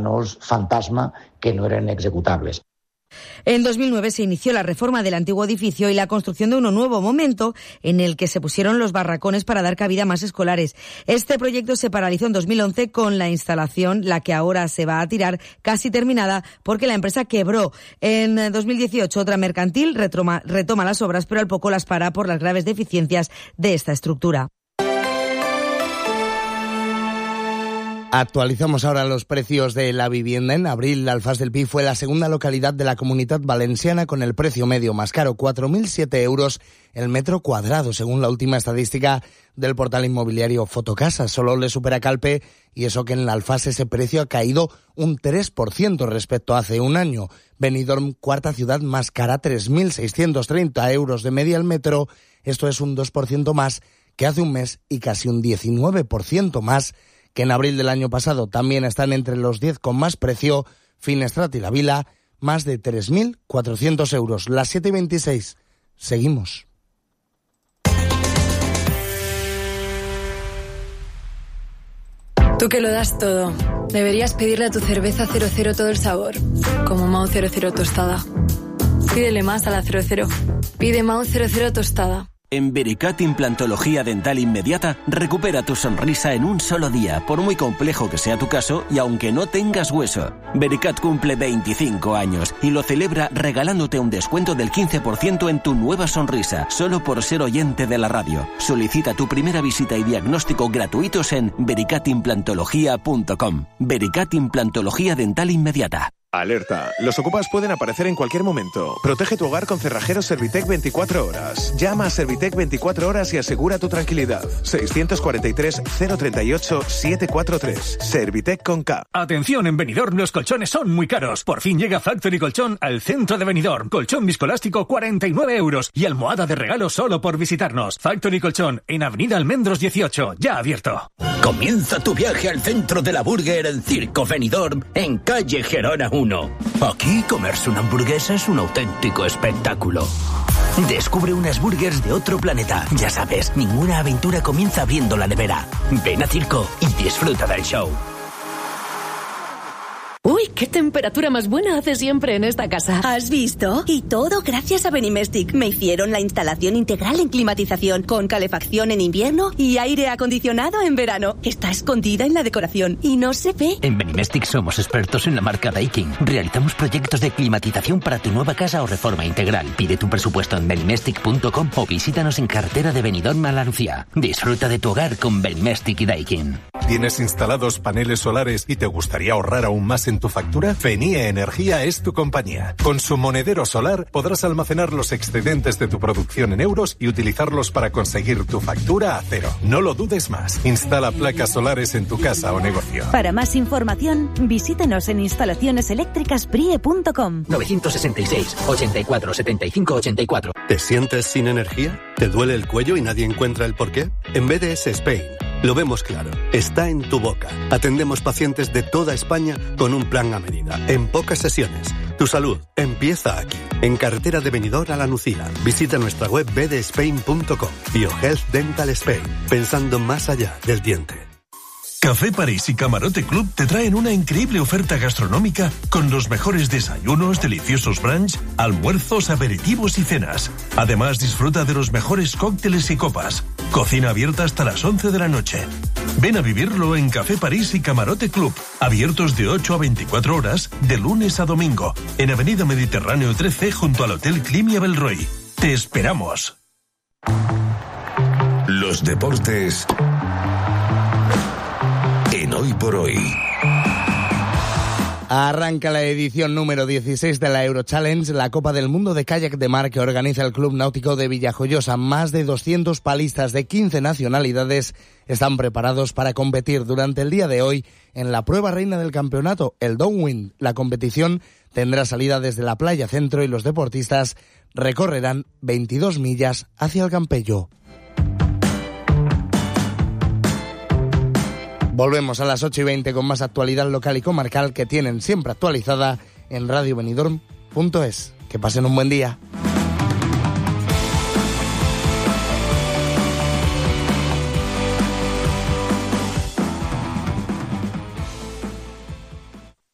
planos fantasma que no eran ejecutables. En 2009 se inició la reforma del antiguo edificio y la construcción de uno nuevo, momento en el que se pusieron los barracones para dar cabida a más escolares. Este proyecto se paralizó en 2011 con la instalación, la que ahora se va a tirar, casi terminada porque la empresa quebró. En 2018 otra mercantil retoma las obras, pero al poco las para por las graves deficiencias de esta estructura. Actualizamos ahora los precios de la vivienda. En abril, Alfàs del Pi fue la segunda localidad de la Comunitat Valenciana con el precio medio más caro, 4.007 euros el metro cuadrado, según la última estadística del portal inmobiliario Fotocasa. Solo le supera Calpe, y eso que en la Alfàs ese precio ha caído un 3% respecto a hace un año. Benidorm, cuarta ciudad más cara, 3.630 euros de media el metro. Esto es un 2% más que hace un mes y casi un 19% más que en abril del año pasado. También están entre los 10 con más precio Finestrat y La Vila, más de 3.400 euros. Las 7:26. Seguimos. Tú que lo das todo, deberías pedirle a tu cerveza 00 todo el sabor, como Mau 00 tostada. Pídele más a la 00. Pide Mau 00 tostada. En Vericat Implantología Dental Inmediata, recupera tu sonrisa en un solo día, por muy complejo que sea tu caso y aunque no tengas hueso. Vericat cumple 25 años y lo celebra regalándote un descuento del 15% en tu nueva sonrisa, solo por ser oyente de la radio. Solicita tu primera visita y diagnóstico gratuitos en vericatimplantología.com. Vericat Implantología Dental Inmediata. Alerta. Los ocupas pueden aparecer en cualquier momento. Protege tu hogar con cerrajeros Servitec 24 horas. Llama a Servitec 24 horas y asegura tu tranquilidad. 643-038-743. Servitec con K. Atención, en Benidorm los colchones son muy caros. Por fin llega Factory Colchón al centro de Benidorm. Colchón viscoelástico 49 euros y almohada de regalo solo por visitarnos. Factory Colchón en Avenida Almendros 18, ya abierto. Comienza tu viaje al centro de la burger en Circo Benidorm, en calle Gerona 1. Aquí comerse una hamburguesa es un auténtico espectáculo. Descubre unas burgers de otro planeta. Ya sabes, ninguna aventura comienza abriendo la nevera. Ven a Circo y disfruta del show. ¡Uy, qué temperatura más buena hace siempre en esta casa! ¿Has visto? Y todo gracias a Benimestic. Me hicieron la instalación integral en climatización, con calefacción en invierno y aire acondicionado en verano. Está escondida en la decoración y no se ve. En Benimestic somos expertos en la marca Daikin. Realizamos proyectos de climatización para tu nueva casa o reforma integral. Pide tu presupuesto en benimestic.com o visítanos en carretera de Benidorm a La Lucía. Disfruta de tu hogar con Benimestic y Daikin. ¿Tienes instalados paneles solares y te gustaría ahorrar aún más en tu factura? Fenie Energía es tu compañía. Con su monedero solar podrás almacenar los excedentes de tu producción en euros y utilizarlos para conseguir tu factura a cero. No lo dudes más. Instala placas solares en tu casa o negocio. Para más información, visítenos en instalacioneseléctricasprie.com. 966 84 75 84. ¿Te sientes sin energía? ¿Te duele el cuello y nadie encuentra el porqué? En BDS Spain lo vemos claro. Está en tu boca. Atendemos pacientes de toda España con un plan a medida, en pocas sesiones. Tu salud empieza aquí, en carretera de Benidorm a La Nucía. Visita nuestra web bdspain.com. BioHealth Dental Spain, pensando más allá del diente. Café París y Camarote Club te traen una increíble oferta gastronómica con los mejores desayunos, deliciosos brunch, almuerzos, aperitivos y cenas. Además, disfruta de los mejores cócteles y copas. Cocina abierta hasta las 11 de la noche. Ven a vivirlo en Café París y Camarote Club, abiertos de 8 a 24 horas, de lunes a domingo, en Avenida Mediterráneo 13, junto al Hotel Climia Belroy. ¡Te esperamos! Los deportes en Hoy por Hoy. Arranca la edición número 16 de la Eurochallenge, la Copa del Mundo de Kayak de Mar que organiza el Club Náutico de Villajoyosa. Más de 200 palistas de 15 nacionalidades están preparados para competir durante el día de hoy en la prueba reina del campeonato, el Downwind. La competición tendrá salida desde la playa centro y los deportistas recorrerán 22 millas hacia el Campello. Volvemos a las 8:20 con más actualidad local y comarcal que tienen siempre actualizada en radiobenidorm.es. Que pasen un buen día.